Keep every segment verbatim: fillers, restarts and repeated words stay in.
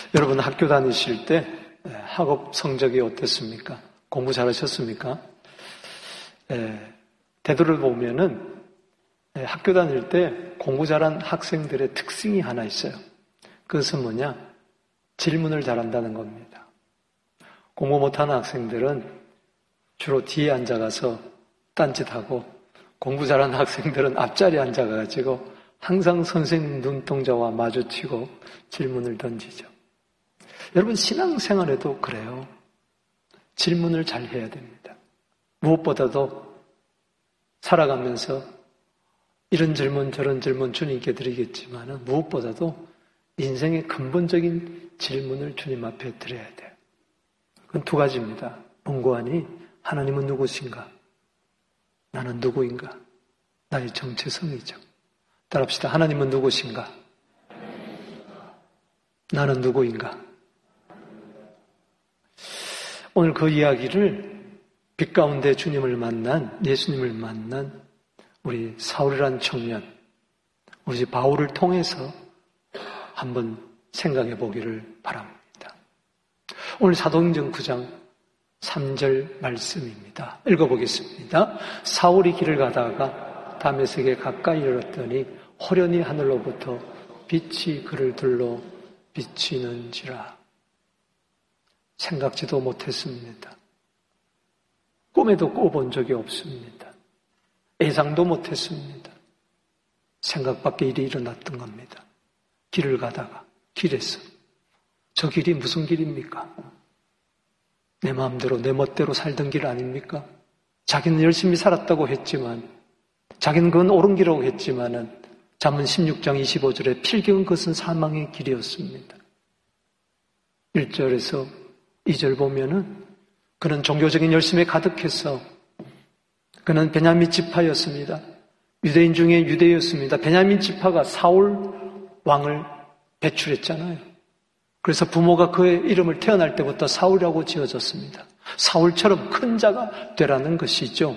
여러분 학교 다니실 때 학업 성적이 어땠습니까? 공부 잘하셨습니까? 에, 되돌아보면은 학교 다닐 때 공부 잘한 학생들의 특징이 하나 있어요. 그것은 뭐냐? 질문을 잘한다는 겁니다. 공부 못하는 학생들은 주로 뒤에 앉아가서 딴짓하고, 공부 잘하는 학생들은 앞자리에 앉아가지고 항상 선생님 눈동자와 마주치고 질문을 던지죠. 여러분 신앙생활에도 그래요. 질문을 잘 해야 됩니다. 무엇보다도 살아가면서 이런 질문 저런 질문 주님께 드리겠지만 무엇보다도 인생의 근본적인 질문을 주님 앞에 드려야 돼요. 그건 두 가지입니다. 본고하니 하나님은 누구신가? 나는 누구인가? 나의 정체성이죠. 따라합시다. 하나님은 누구신가? 나는 누구인가? 오늘 그 이야기를 빛 가운데 주님을 만난, 예수님을 만난 우리 사울이란 청년, 우리 집 바울을 통해서 한번 생각해 보기를 바랍니다. 오늘 사도행전 구 장 삼 절 말씀입니다. 읽어보겠습니다. 사울이 길을 가다가 다메섹에 가까이 이르렀더니 호련히 하늘로부터 빛이 그를 둘러 비치는지라. 생각지도 못했습니다. 꿈에도 꿔본 적이 없습니다. 예상도 못했습니다. 생각밖에 일이 일어났던 겁니다. 길을 가다가 길에서, 저 길이 무슨 길입니까? 내 마음대로 내 멋대로 살던 길 아닙니까? 자기는 열심히 살았다고 했지만, 자기는 그건 옳은 길이라고 했지만은 잠언 십육 장 이십오 절에 필경은 그것은 사망의 길이었습니다. 일 절에서 이 절 보면은 그는 종교적인 열심에 가득해서, 그는 베냐민 지파였습니다. 유대인 중에 유대였습니다. 베냐민 지파가 사울 왕을 배출했잖아요. 그래서 부모가 그의 이름을 태어날 때부터 사울이라고 지어졌습니다. 사울처럼 큰 자가 되라는 것이죠.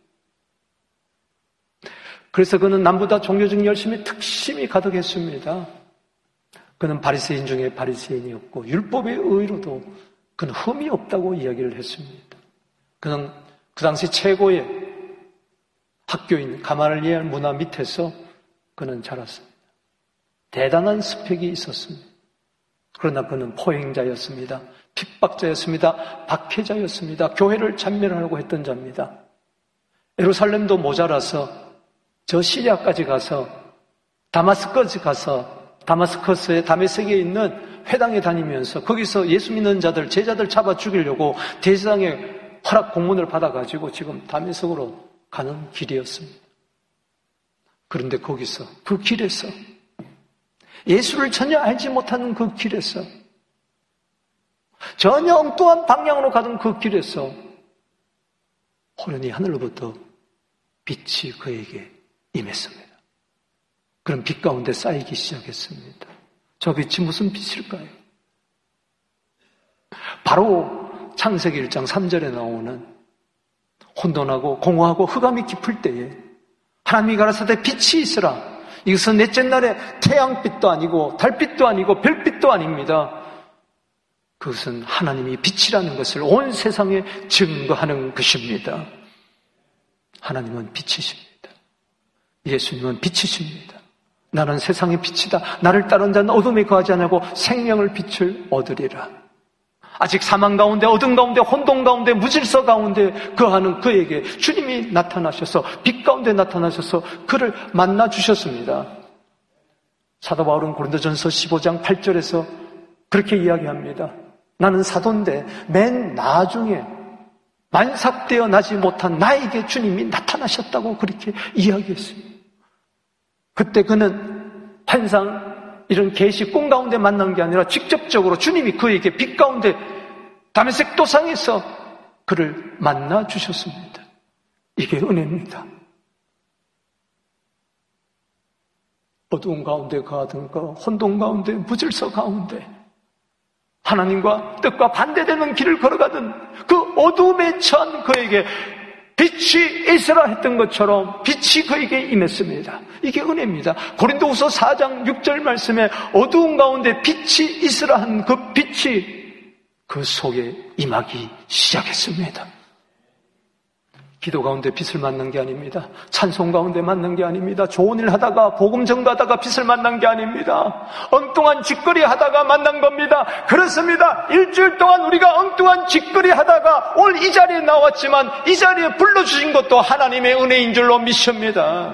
그래서 그는 남보다 종교적인 열심에 특심이 가득했습니다. 그는 바리새인 중에 바리새인이었고 율법의 의로도 그는 흠이 없다고 이야기를 했습니다. 그는 그 당시 최고의 학교인 가말리엘 문화 밑에서 그는 자랐습니다. 대단한 스펙이 있었습니다. 그러나 그는 포행자였습니다. 핍박자였습니다. 박해자였습니다. 교회를 찬멸하려고 했던 자입니다. 예루살렘도 모자라서 저 시리아까지 가서 다마스커스 가서 다마스커스의 다메섹에 있는 회당에 다니면서 거기서 예수 믿는 자들, 제자들 잡아 죽이려고 대제사장의 허락 공문을 받아가지고 지금 다메섹으로 가는 길이었습니다. 그런데 거기서, 그 길에서, 예수를 전혀 알지 못하는 그 길에서, 전혀 엉뚱한 방향으로 가던 그 길에서 호련히 하늘로부터 빛이 그에게 임했습니다. 그럼 빛 가운데 쌓이기 시작했습니다. 저 빛이 무슨 빛일까요? 바로 창세기 일 장 삼 절에 나오는 혼돈하고 공허하고 흑암이 깊을 때에 하나님이 가라사대 빛이 있으라. 이것은 넷째 날에 태양빛도 아니고 달빛도 아니고 별빛도 아닙니다. 그것은 하나님이 빛이라는 것을 온 세상에 증거하는 것입니다. 하나님은 빛이십니다. 예수님은 빛이십니다. 나는 세상의 빛이다. 나를 따른 자는 어둠에 거하지 않고 생명을 빛을 얻으리라. 아직 사망 가운데, 어둠 가운데, 혼돈 가운데, 무질서 가운데 거하는 그에게 주님이 나타나셔서 빛 가운데 나타나셔서 그를 만나 주셨습니다. 사도 바울은 고린도전서 십오 장 팔 절에서 그렇게 이야기합니다. 나는 사도인데 맨 나중에 만삭되어 나지 못한 나에게 주님이 나타나셨다고 그렇게 이야기했습니다. 그때 그는 환상, 이런 계시 꿈 가운데 만난 게 아니라 직접적으로 주님이 그에게 빛 가운데 다메섹 도상에서 그를 만나 주셨습니다. 이게 은혜입니다. 어두운 가운데 가든가 혼돈 가운데 무질서 가운데 하나님과 뜻과 반대되는 길을 걸어가던 그 어둠에 처한 그에게 빛이 있으라 했던 것처럼 빛이 그에게 임했습니다. 이게 은혜입니다. 고린도후서 사 장 육 절 말씀에 어두운 가운데 빛이 있으라 한 그 빛이 그 속에 임하기 시작했습니다. 기도 가운데 빛을 만난 게 아닙니다. 찬송 가운데 만난 게 아닙니다. 좋은 일 하다가 복음 전가하다가 빛을 만난 게 아닙니다. 엉뚱한 짓거리 하다가 만난 겁니다. 그렇습니다. 일주일 동안 우리가 엉뚱한 짓거리 하다가 오늘 이 자리에 나왔지만 이 자리에 불러주신 것도 하나님의 은혜인 줄로 믿습니다.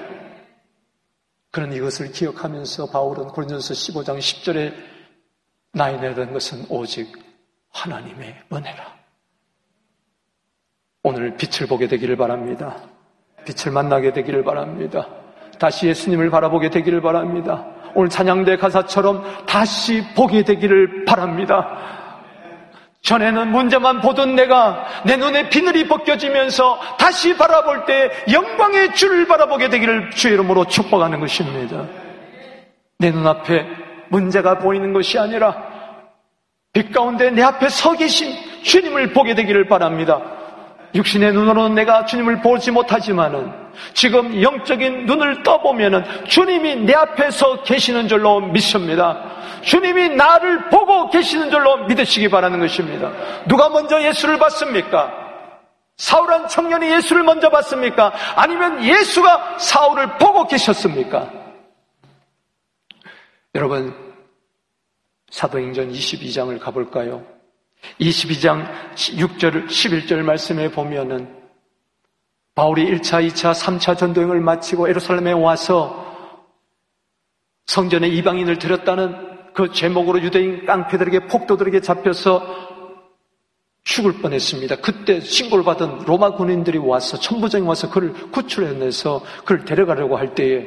그런 이것을 기억하면서 바울은 고린도서 십오 장 십 절에 나의 내던 것은 오직 하나님의 은혜라. 오늘 빛을 보게 되기를 바랍니다. 빛을 만나게 되기를 바랍니다. 다시 예수님을 바라보게 되기를 바랍니다. 오늘 찬양대 가사처럼 다시 보게 되기를 바랍니다. 전에는 문제만 보던 내가 내 눈에 비늘이 벗겨지면서 다시 바라볼 때 영광의 주를 바라보게 되기를 주의 이름으로 축복하는 것입니다. 내 눈앞에 문제가 보이는 것이 아니라 빛 가운데 내 앞에 서 계신 주님을 보게 되기를 바랍니다. 육신의 눈으로는 내가 주님을 보지 못하지만은 지금 영적인 눈을 떠보면은 주님이 내 앞에 서 계시는 줄로 믿습니다. 주님이 나를 보고 계시는 줄로 믿으시기 바라는 것입니다. 누가 먼저 예수를 봤습니까? 사울한 청년이 예수를 먼저 봤습니까? 아니면 예수가 사울을 보고 계셨습니까? 여러분, 사도행전 이십이 장을 가볼까요? 이십이 장 육 절, 십일 절 말씀에 보면은 바울이 일 차, 이 차, 삼 차 전도행을 마치고 예루살렘에 와서 성전에 이방인을 들였다는 그 제목으로 유대인 깡패들에게 폭도들에게 잡혀서 죽을 뻔했습니다. 그때 신고를 받은 로마 군인들이 와서 천부장이 와서 그를 구출해내서 그를 데려가려고 할 때에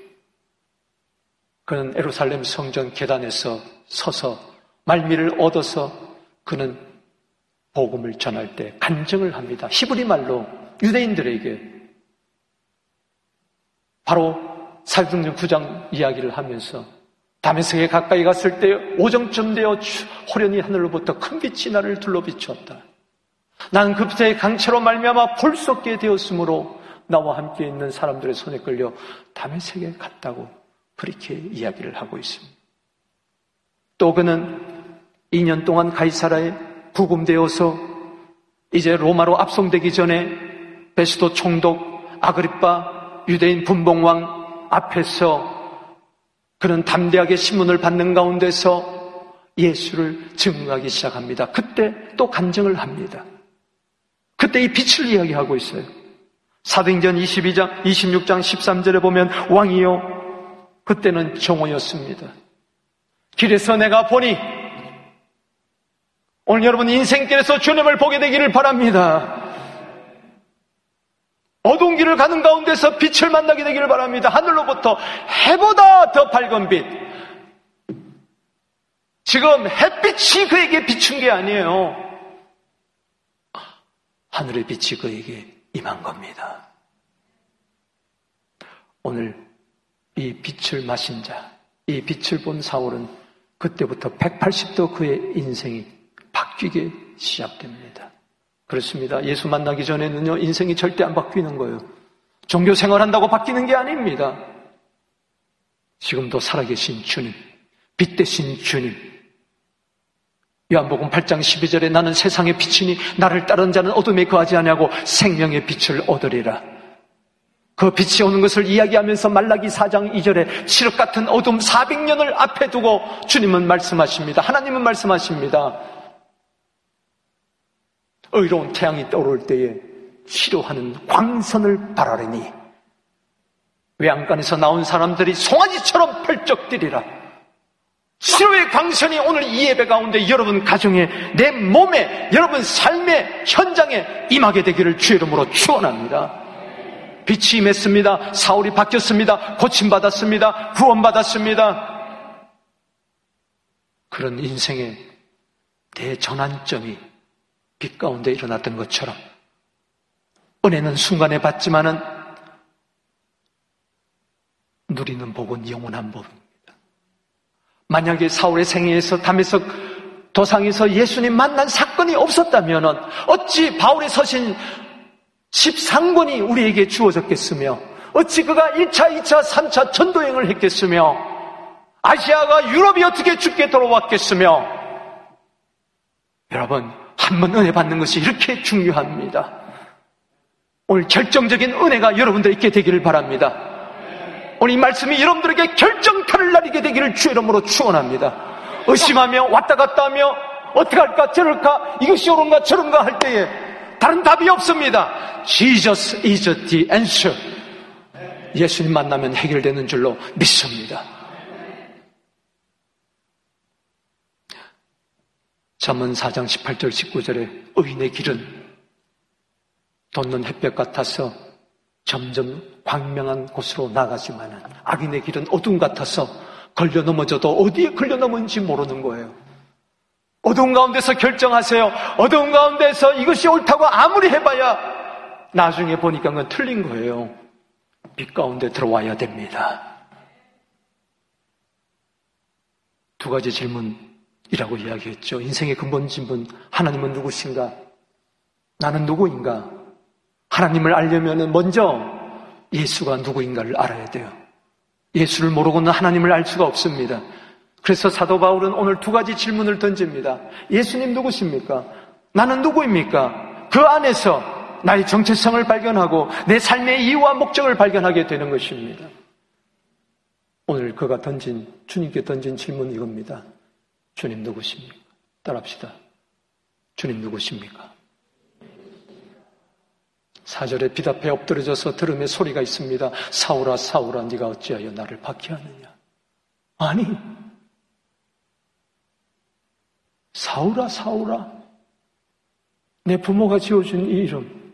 그는 예루살렘 성전 계단에서 서서 말미를 얻어서 그는 복음을 전할 때 간증을 합니다. 히브리 말로 유대인들에게 바로 사도행전 구 장 이야기를 하면서 다메섹에 가까이 갔을 때 오정쯤 되어 호련히 하늘로부터 큰 빛이 나를 둘러 비추었다. 나는 그때의 강체로 말미암아 볼 수 없게 되었으므로 나와 함께 있는 사람들의 손에 끌려 다메섹에 갔다고 그렇게 이야기를 하고 있습니다. 또 그는 이 년 동안 가이사라에 구금되어서 이제 로마로 압송되기 전에 베스도 총독 아그리빠 유대인 분봉왕 앞에서 그는 담대하게 신문을 받는 가운데서 예수를 증언하기 시작합니다. 그때 또 간증을 합니다. 그때 이 빛을 이야기하고 있어요. 사도행전 이십이 장, 이십육 장 십삼 절에 보면 왕이요, 그때는 정오였습니다. 길에서 내가 보니 오늘 여러분 인생길에서 주님을 보게 되기를 바랍니다. 어두운 길을 가는 가운데서 빛을 만나게 되기를 바랍니다. 하늘로부터 해보다 더 밝은 빛. 지금 햇빛이 그에게 비춘 게 아니에요. 하늘의 빛이 그에게 임한 겁니다. 오늘 이 빛을 마신 자, 이 빛을 본 사울은 그때부터 백팔십 도 그의 인생이 바뀌게 시작됩니다. 그렇습니다. 예수 만나기 전에는요, 인생이 절대 안 바뀌는 거예요. 종교 생활한다고 바뀌는 게 아닙니다. 지금도 살아계신 주님, 빛 대신 주님. 요한복음 팔 장 십이 절에 나는 세상의 빛이니 나를 따르는 자는 어둠에 거하지 아니하고 생명의 빛을 얻으리라. 그 빛이 오는 것을 이야기하면서 말라기 사 장 이 절에 칠흑 같은 어둠 사백 년을 앞에 두고 주님은 말씀하십니다. 하나님은 말씀하십니다. 의로운 태양이 떠오를 때에 치료하는 광선을 바라리니 외양간에서 나온 사람들이 송아지처럼 펄쩍 뛰리라. 치료의 광선이 오늘 이 예배 가운데 여러분 가정에, 내 몸에, 여러분 삶의 현장에 임하게 되기를 주의 이름으로 축원합니다. 빛이 임했습니다. 사울이 바뀌었습니다. 고침받았습니다. 구원받았습니다. 그런 인생의 대전환점이 빛 가운데 일어났던 것처럼 은혜는 순간에 받지만은 누리는 복은 영원한 복입니다. 만약에 사울의 생애에서 다메섹 도상에서 예수님 만난 사건이 없었다면 어찌 바울의 서신 십삼 권이 우리에게 주어졌겠으며 어찌 그가 일 차, 이 차, 삼 차 전도여행을 했겠으며 아시아가 유럽이 어떻게 죽게 돌아왔겠으며 여러분, 한 번 은혜 받는 것이 이렇게 중요합니다. 오늘 결정적인 은혜가 여러분들 있게 되기를 바랍니다. 오늘 이 말씀이 여러분들에게 결정타를 날리게 되기를 주의 이름으로 축원합니다. 의심하며 왔다 갔다 하며 어떻게 할까 저럴까 이것이 옳은가 저런가 할 때에 다른 답이 없습니다. Jesus is the answer. 예수님 만나면 해결되는 줄로 믿습니다. 잠언 사 장 십팔 절 십구 절에 의인의 길은 돋는 햇볕 같아서 점점 광명한 곳으로 나가지만 악인의 길은 어둠 같아서 걸려 넘어져도 어디에 걸려 넘은지 모르는 거예요. 어두운 가운데서 결정하세요. 어두운 가운데서 이것이 옳다고 아무리 해봐야 나중에 보니까 그건 틀린 거예요. 빛 가운데 들어와야 됩니다. 두 가지 질문이라고 이야기했죠. 인생의 근본 질문, 하나님은 누구신가? 나는 누구인가? 하나님을 알려면 먼저 예수가 누구인가를 알아야 돼요. 예수를 모르고는 하나님을 알 수가 없습니다. 그래서 사도 바울은 오늘 두 가지 질문을 던집니다. 예수님 누구십니까? 나는 누구입니까? 그 안에서 나의 정체성을 발견하고 내 삶의 이유와 목적을 발견하게 되는 것입니다. 오늘 그가 던진, 주님께 던진 질문 이겁니다. 주님 누구십니까? 따라합시다. 주님 누구십니까? 사 절에 빛 앞에 엎드려져서 들음의 소리가 있습니다. 사울아 사울아 네가 어찌하여 나를 박해하느냐. 아니, 사울아 사울아 내 부모가 지어준 이 이름,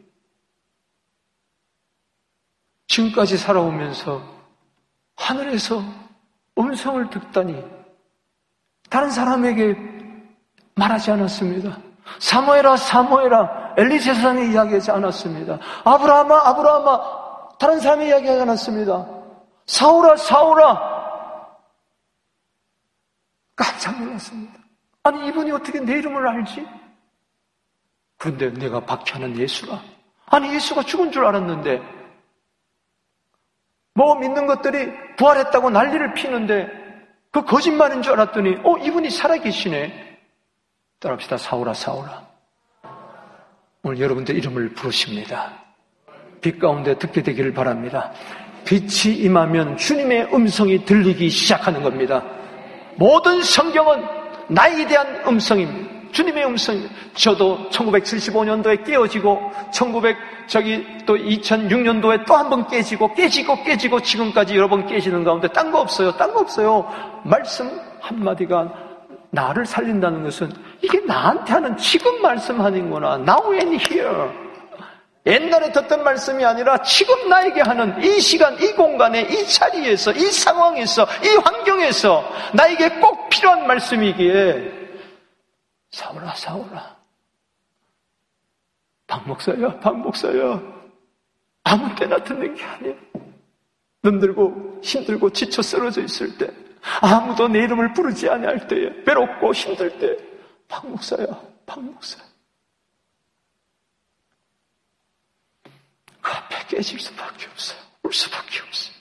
지금까지 살아오면서 하늘에서 음성을 듣다니 다른 사람에게 말하지 않았습니다. 사무엘아 사무엘아 엘리 제사장이 이야기하지 않았습니다. 아브라함아 아브라함아 다른 사람이 이야기하지 않았습니다. 사울아 사울아. 깜짝 놀랐습니다. 아니 이분이 어떻게 내 이름을 알지? 그런데 내가 박해하는 예수가, 아니 예수가 죽은 줄 알았는데 뭐 믿는 것들이 부활했다고 난리를 피는데 그 거짓말인 줄 알았더니 어 이분이 살아계시네. 따라합시다. 사울아 사울아. 오늘 여러분들 이름을 부르십니다. 빛 가운데 듣게 되기를 바랍니다. 빛이 임하면 주님의 음성이 들리기 시작하는 겁니다. 모든 성경은 나에 대한 음성입니다. 주님의 음성입니다. 저도 천구백칠십오 년도에 깨어지고 천구백 저기 또 이천육 년도에 또 한 번 깨지고 깨지고 깨지고 지금까지 여러 번 깨지는 가운데 딴 거 없어요. 딴 거 없어요. 말씀 한마디가 나를 살린다는 것은 이게 나한테 하는 지금 말씀하는구나. Now and here. 옛날에 듣던 말씀이 아니라 지금 나에게 하는 이 시간, 이 공간에, 이 자리에서, 이 상황에서, 이 환경에서 나에게 꼭 필요한 말씀이기에 사울아 사울아 박 목사야 박 목사야 아무 때나 듣는 게 아니야. 눈들고 힘들고 지쳐 쓰러져 있을 때, 아무도 내 이름을 부르지 아니할 때에, 외롭고 힘들 때 박 목사야 박 목사야. 그 앞에 깨질 수밖에 없어요. 울 수밖에 없어요.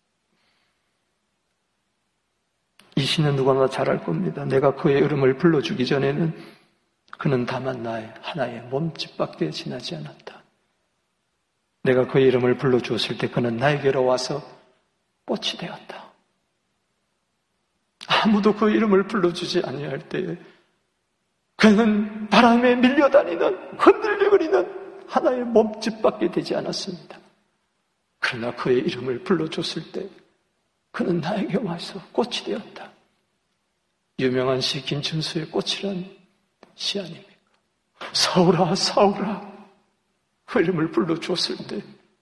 이 시는 누구나 잘 알 겁니다. 내가 그의 이름을 불러주기 전에는 그는 다만 나의 하나의 몸짓밖에 지나지 않았다. 내가 그의 이름을 불러주었을 때 그는 나에게로 와서 꽃이 되었다. 아무도 그 이름을 불러주지 아니할 때에 그는 바람에 밀려다니는 흔들리거리는 하나의 몸짓밖에 되지 않았습니다. 그러나 그의 이름을 불러줬을 때 그는 나에게 와서 꽃이 되었다. 유명한 시 김춘수의 꽃이란 시 아닙니까? 사울아 사울아 그 이름을 불러줬을 때,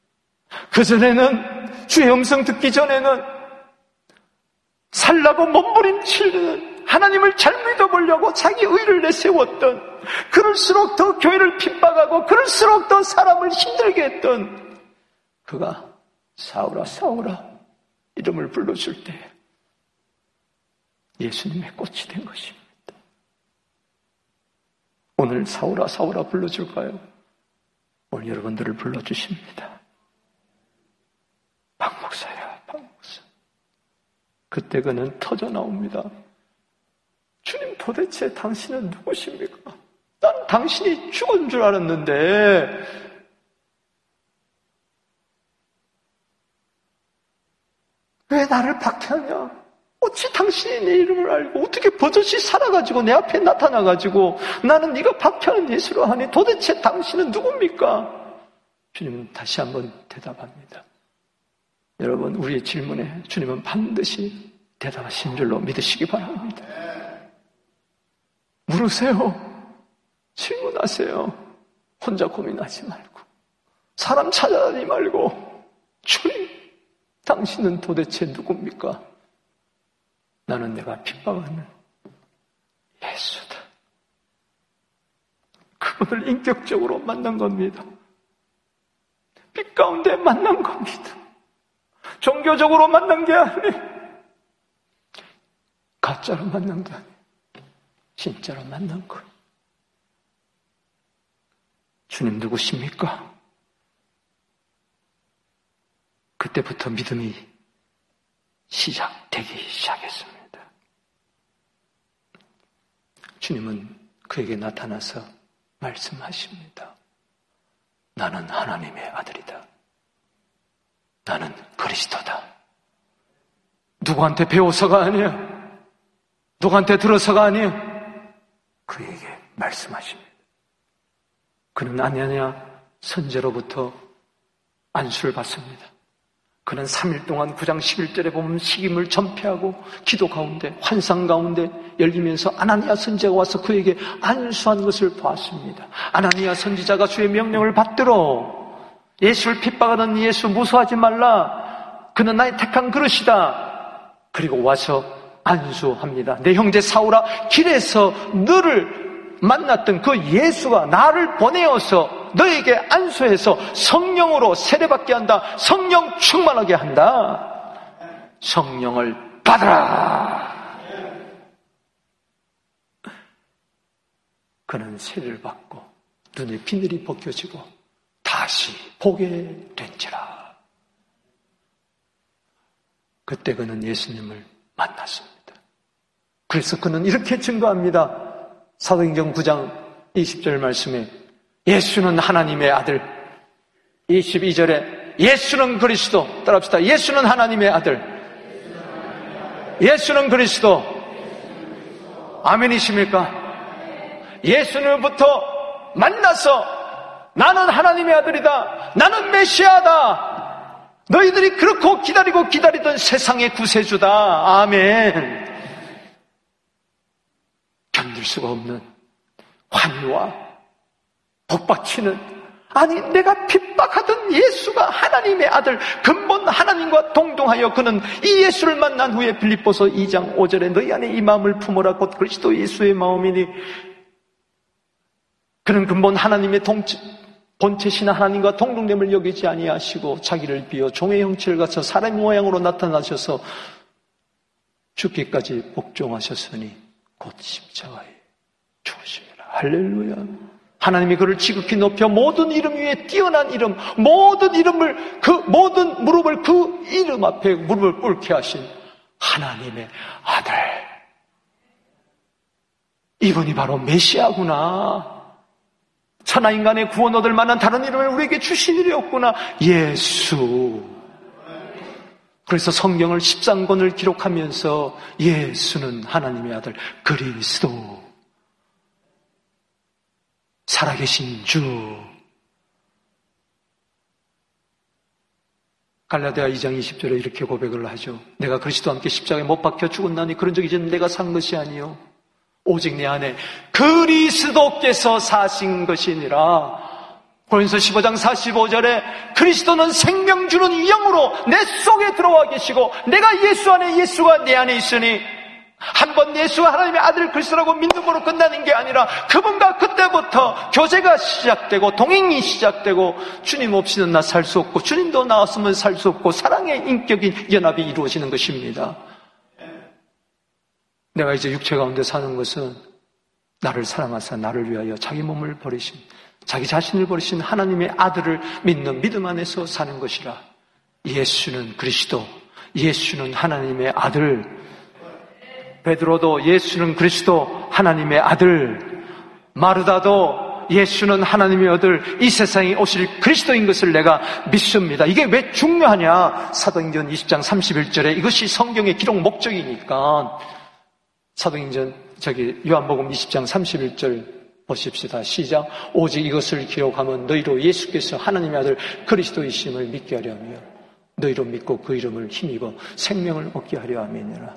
그전에는 주의 음성 듣기 전에는 살라고 몸부림치는 하나님을 잘 믿어보려고 자기 의를 내세웠던, 그럴수록 더 교회를 핍박하고 그럴수록 더 사람을 힘들게 했던 그가 사울아 사울아 이름을 불러줄 때 예수님의 꽃이 된 것입니다. 오늘 사울아 사울아 불러줄까요? 오늘 여러분들을 불러주십니다. 박 목사야, 박 목사. 그때 그는 터져 나옵니다. 주님, 도대체 당신은 누구십니까? 난 당신이 죽은 줄 알았는데 왜 나를 박해하냐? 어찌 당신이 내 이름을 알고 어떻게 버젓이 살아가지고 내 앞에 나타나가지고 나는 네가 박해하는 예수로 하니 도대체 당신은 누굽니까? 주님은 다시 한번 대답합니다. 여러분, 우리의 질문에 주님은 반드시 대답하신 줄로 믿으시기 바랍니다. 물으세요. 질문하세요. 혼자 고민하지 말고 사람 찾아다니지 말고 주님, 당신은 도대체 누굽니까? 나는 내가 핍박하는 예수다. 그분을 인격적으로 만난 겁니다. 빛 가운데 만난 겁니다. 종교적으로 만난 게 아니에요. 가짜로 만난 게 아니에요. 진짜로 만난 거예요. 주님 누구십니까? 그때부터 믿음이 시작되기 시작했습니다. 주님은 그에게 나타나서 말씀하십니다. 나는 하나님의 아들이다. 나는 그리스도다. 누구한테 배워서가 아니야. 누구한테 들어서가 아니야. 그에게 말씀하십니다. 그는 아냐냐 선제로부터 안수를 받습니다. 그는 삼 일 동안 구 장 십일 절에 보면 식임을 전폐하고 기도 가운데 환상 가운데 열리면서 아나니아 선지자가 와서 그에게 안수한 것을 보았습니다. 아나니아 선지자가 주의 명령을 받들어 예수를 핍박하는 예수 무서워하지 말라. 그는 나의 택한 그릇이다. 그리고 와서 안수합니다. 내 형제 사울아, 길에서 너를 만났던 그 예수가 나를 보내어서 너에게 안수해서 성령으로 세례받게 한다. 성령 충만하게 한다. 성령을 받아라. 그는 세례를 받고 눈에 비늘이 벗겨지고 다시 보게 된지라. 그때 그는 예수님을 만났습니다. 그래서 그는 이렇게 증거합니다. 사도행전 구 장 이십 절 말씀에 예수는 하나님의 아들, 이십이 절에 예수는 그리스도, 따라합시다. 예수는 하나님의 아들, 예수는 그리스도. 아멘이십니까? 예수님부터 만나서 나는 하나님의 아들이다, 나는 메시아다, 너희들이 그렇고 기다리고 기다리던 세상의 구세주다. 아멘. 견딜 수가 없는 환희와 복받치는, 아니 내가 핍박하던 예수가 하나님의 아들, 근본 하나님과 동등하여 그는 이 예수를 만난 후에 빌립보서 이 장 오 절에 너희 안에 이 마음을 품어라 곧 그리스도 예수의 마음이니, 그는 근본 하나님의 동체, 본체신 하나님과 동등됨을 여기지 아니하시고 자기를 비어 종의 형체를 갖춰 사람 모양으로 나타나셔서 죽기까지 복종하셨으니 곧 십자가에 죽으심이라. 할렐루야. 하나님이 그를 지극히 높여 모든 이름 위에 뛰어난 이름, 모든 이름을, 그 모든 무릎을 그 이름 앞에 무릎을 꿇게 하신 하나님의 아들. 이분이 바로 메시아구나. 천하인간의 구원 얻을 만한 다른 이름을 우리에게 주신 일이 없구나. 예수. 그래서 성경을 십삼 권을 기록하면서 예수는 하나님의 아들 그리스도, 살아계신 주. 갈라디아 이 장 이십 절에 이렇게 고백을 하죠. 내가 그리스도와 함께 십자가에 못 박혀 죽었나니 그런 적이 이제는 내가 산 것이 아니요 오직 내 안에 그리스도께서 사신 것이니라. 고린도서 십오 장 사십오 절에 그리스도는 생명 주는 영으로 내 속에 들어와 계시고 내가 예수 안에, 예수가 내 안에 있으니, 한번 예수가 하나님의 아들 그리스도라고 믿음으로 끝나는 게 아니라 그분과 그때부터 교제가 시작되고 동행이 시작되고, 주님 없이는 나 살 수 없고 주님도 나왔으면 살 수 없고 사랑의 인격인 연합이 이루어지는 것입니다. 내가 이제 육체 가운데 사는 것은 나를 사랑하사 나를 위하여 자기 몸을 버리신 자기 자신을 버리신 하나님의 아들을 믿는 믿음 안에서 사는 것이라. 예수는 그리스도, 예수는 하나님의 아들. 베드로도 예수는 그리스도, 하나님의 아들. 마르다도 예수는 하나님의 아들, 이 세상에 오실 그리스도인 것을 내가 믿습니다. 이게 왜 중요하냐? 사도행전 이십 장 삼십일 절에 이것이 성경의 기록 목적이니까. 사도행전 저기 요한복음 이십 장 삼십일 절 보십시다. 시작. 오직 이것을 기록하면 너희로 예수께서 하나님의 아들 그리스도이심을 믿게 하려 하며 너희로 믿고 그 이름을 힘입어 생명을 얻게 하려 함이니라.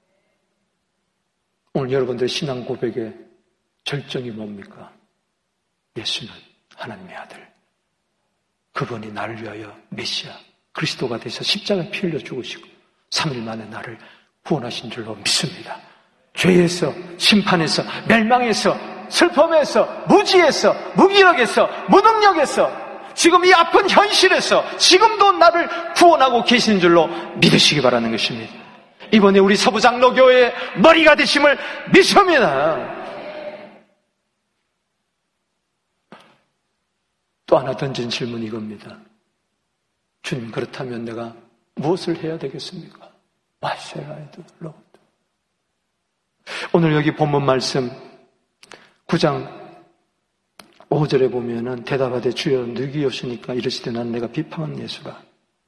오늘 여러분들 신앙 고백의 절정이 뭡니까? 예수는 하나님의 아들. 그분이 나를 위하여 메시아 그리스도가 되셔 십자가에 피 흘려 죽으시고 삼 일 만에 나를 구원하신 줄로 믿습니다. 죄에서, 심판에서, 멸망에서, 슬픔에서, 무지에서, 무기력에서, 무능력에서, 지금 이 아픈 현실에서 지금도 나를 구원하고 계신 줄로 믿으시기 바라는 것입니다. 이번에 우리 서부장로교회의 머리가 되심을 믿습니다. 또 하나 던진 질문이 이겁니다. 주님, 그렇다면 내가 무엇을 해야 되겠습니까? What shall I do, Lord? 오늘 여기 본문 말씀 구 장 오 절에 보면은 대답하되 주여 누구이 오시니까 이르시되 난 내가 비방한 예수라.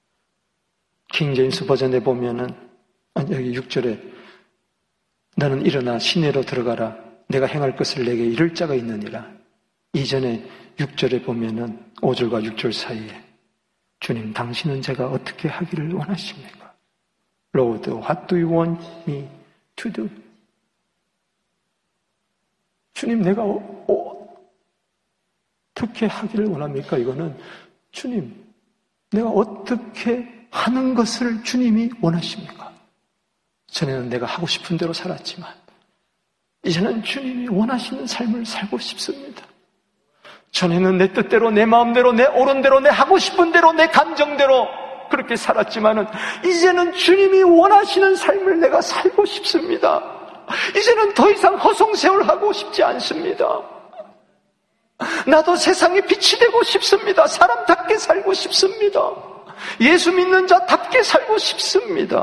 킹제임스 버전에 보면은 아니, 여기 육 절에 너는 일어나 시내로 들어가라. 내가 행할 것을 내게 이를 자가 있느니라. 이전에 육 절에 보면은 오 절과 육 절 사이에 주님, 당신은 제가 어떻게 하기를 원하십니까? Lord, what do you want me to do? 주님, 내가 어, 어, 어떻게 하기를 원합니까? 이거는 주님, 내가 어떻게 하는 것을 주님이 원하십니까? 전에는 내가 하고 싶은 대로 살았지만 이제는 주님이 원하시는 삶을 살고 싶습니다. 전에는 내 뜻대로, 내 마음대로, 내 옳은 대로, 내 하고 싶은 대로, 내 감정대로 그렇게 살았지만은 이제는 주님이 원하시는 삶을 내가 살고 싶습니다. 이제는 더 이상 허송세월하고 싶지 않습니다. 나도 세상에 빛이 되고 싶습니다. 사람답게 살고 싶습니다. 예수 믿는 자답게 살고 싶습니다.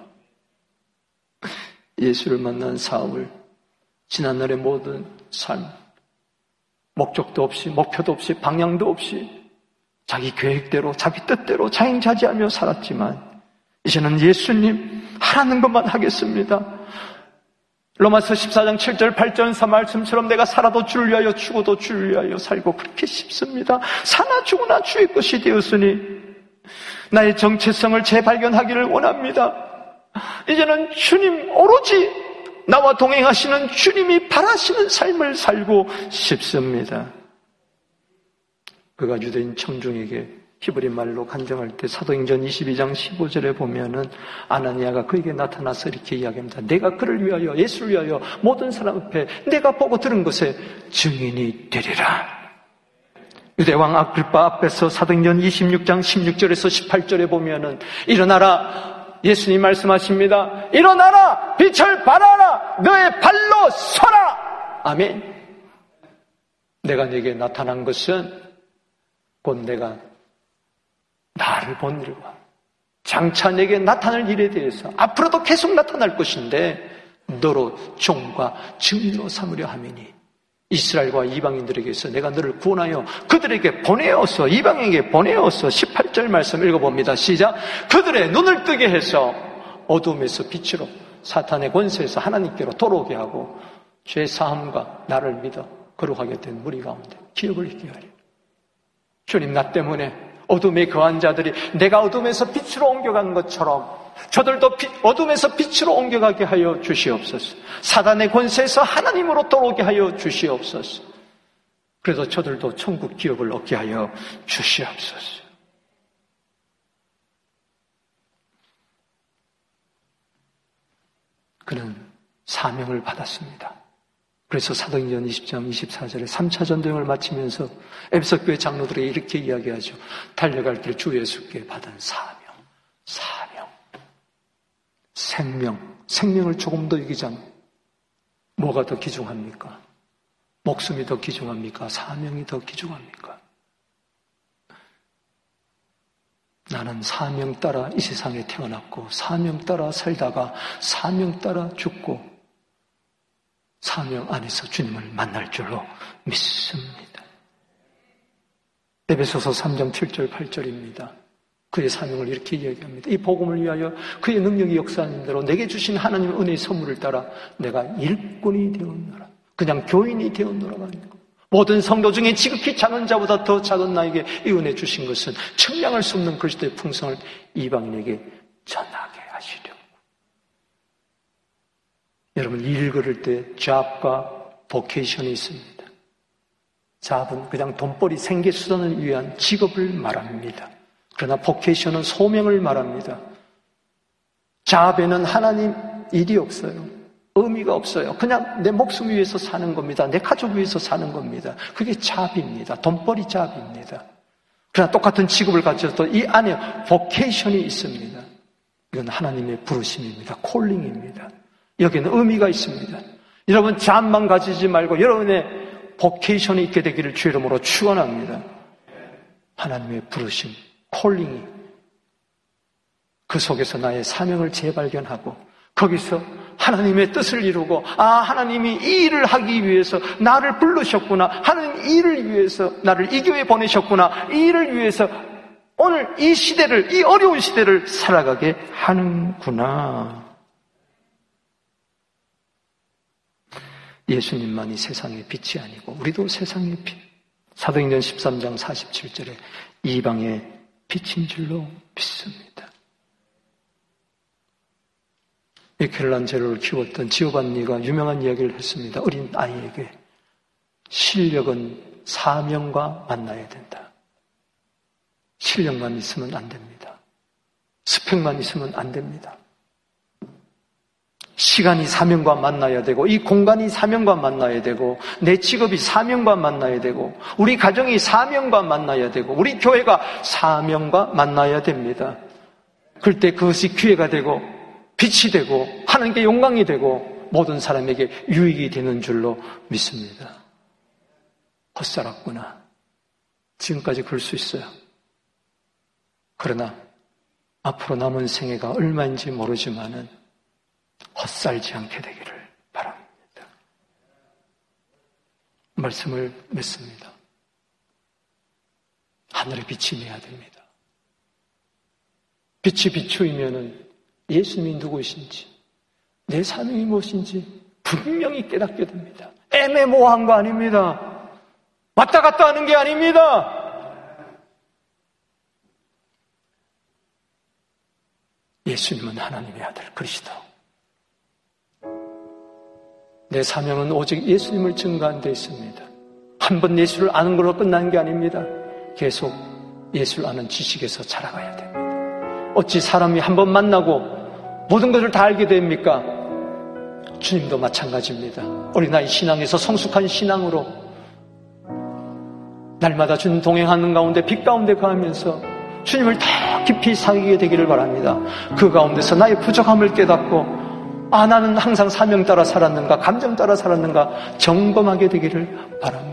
예수를 만난 사업을 지난날의 모든 삶, 목적도 없이, 목표도 없이, 방향도 없이 자기 계획대로, 자기 뜻대로 자행자지하며 살았지만 이제는 예수님 하라는 것만 하겠습니다. 로마서 십사 장 칠 절 팔 절 말씀처럼 내가 살아도 주를 위하여 죽어도 주를 위하여 살고 그렇게 싶습니다. 사나 죽으나 주의 것이 되었으니 나의 정체성을 재발견하기를 원합니다. 이제는 주님 오로지 나와 동행하시는 주님이 바라시는 삶을 살고 싶습니다. 그가 유대인 청중에게 히브리 말로 간증할 때 사도행전 이십이 장 십오 절에 보면은 아나니아가 그에게 나타나서 이렇게 이야기합니다. 내가 그를 위하여, 예수를 위하여 모든 사람 앞에 내가 보고 들은 것에 증인이 되리라. 유대왕 아그리빠 앞에서 사도행전 이십육 장 십육 절에서 십팔 절에 보면은 일어나라, 예수님 말씀하십니다. 일어나라, 빛을 발하라, 너의 발로 서라. 아멘. 내가 내게 나타난 것은 곧 내가 나를 본 일과 장차 내게 나타날 일에 대해서 앞으로도 계속 나타날 것인데 너로 종과 증인으로 삼으려 함이니 이스라엘과 이방인들에게서 내가 너를 구원하여 그들에게 보내어서, 이방인에게 보내어서 십팔 절 말씀 읽어봅니다. 시작. 그들의 눈을 뜨게 해서 어둠에서 빛으로, 사탄의 권세에서 하나님께로 돌아오게 하고 죄 사함과 나를 믿어 거룩하게 된 무리 가운데 기업을 있게 하리. 주님, 나 때문에 어둠에 거한 자들이 내가 어둠에서 빛으로 옮겨간 것처럼 저들도 빛, 어둠에서 빛으로 옮겨가게 하여 주시옵소서. 사단의 권세에서 하나님으로 돌아오게 하여 주시옵소서. 그래서 저들도 천국 기업을 얻게 하여 주시옵소서. 그는 사명을 받았습니다. 그래서 사도행전 이십 장 이십사 절에 삼 차 전도행을 마치면서 에베소교회 장로들에게 이렇게 이야기하죠. 달려갈 길 주 예수께 받은 사명, 사명, 생명, 생명을 조금 더 이기자면 뭐가 더 귀중합니까? 목숨이 더 귀중합니까? 사명이 더 귀중합니까? 나는 사명 따라 이 세상에 태어났고 사명 따라 살다가 사명 따라 죽고 사명 안에서 주님을 만날 줄로 믿습니다. 에베소서 삼 장 칠 절 팔 절입니다. 그의 사명을 이렇게 이야기합니다. 이 복음을 위하여 그의 능력이 역사하는 대로 내게 주신 하나님의 은혜의 선물을 따라 내가 일꾼이 되었노라. 그냥 교인이 되었노라가 아니고 모든 성도 중에 지극히 작은 자보다 더 작은 나에게 이 은혜 주신 것은 측량할 수 없는 그리스도의 풍성을 이방인에게 전하게 하시려고. 여러분, 일 걸을 때 job과 vocation이 있습니다. job은 그냥 돈벌이 생계수단을 위한 직업을 말합니다. 그러나 vocation은 소명을 말합니다. job에는 하나님 일이 없어요. 의미가 없어요. 그냥 내 목숨 위해서 사는 겁니다. 내 가족 위해서 사는 겁니다. 그게 job입니다. 돈벌이 job입니다. 그러나 똑같은 직업을 가져도 이 안에 vocation이 있습니다. 이건 하나님의 부르심입니다. calling입니다. 여기는 의미가 있습니다. 여러분, job만 가지지 말고 여러분의 vocation이 있게 되기를 주의 이름으로 축원합니다. 하나님의 부르심, calling이 그 속에서 나의 사명을 재발견하고 거기서 하나님의 뜻을 이루고, 아, 하나님이 이 일을 하기 위해서 나를 부르셨구나. 하나님 이 일을 위해서 나를 이 교회에 보내셨구나. 이 일을 위해서 오늘 이 시대를, 이 어려운 시대를 살아가게 하는구나. 예수님만이 세상의 빛이 아니고 우리도 세상의 빛. 사도행전 십삼 장 사십칠 절에 이방의 빛인 줄로 믿습니다. 미켈란젤로를 키웠던 지오반니가 유명한 이야기를 했습니다. 어린 아이에게 실력은 사명과 만나야 된다. 실력만 있으면 안 됩니다. 스펙만 있으면 안 됩니다. 시간이 사명과 만나야 되고, 이 공간이 사명과 만나야 되고, 내 직업이 사명과 만나야 되고, 우리 가정이 사명과 만나야 되고, 우리 교회가 사명과 만나야 됩니다. 그럴 때 그것이 기회가 되고 빛이 되고 하나님께 영광이 되고 모든 사람에게 유익이 되는 줄로 믿습니다. 헛살았구나. 지금까지 그럴 수 있어요. 그러나 앞으로 남은 생애가 얼마인지 모르지만은 헛살지 않게 되기를 바랍니다. 말씀을 맺습니다. 하늘의 빛이 내야 됩니다. 빛이 비추이면은 예수님이 누구이신지, 내 사명이 무엇인지 분명히 깨닫게 됩니다. 애매모호한 거 아닙니다. 왔다 갔다 하는 게 아닙니다. 예수님은 하나님의 아들 그리스도. 내 사명은 오직 예수님을 증거하는 데 있습니다. 한 번 예수를 아는 걸로 끝나는 게 아닙니다. 계속 예수를 아는 지식에서 자라가야 됩니다. 어찌 사람이 한 번 만나고 모든 것을 다 알게 됩니까? 주님도 마찬가지입니다. 어린아이 신앙에서 성숙한 신앙으로 날마다 주님 동행하는 가운데 빛 가운데 거하면서 주님을 더 깊이 사귀게 되기를 바랍니다. 그 가운데서 나의 부족함을 깨닫고, 아, 나는 항상 사명 따라 살았는가, 감정 따라 살았는가 점검하게 되기를 바랍니다.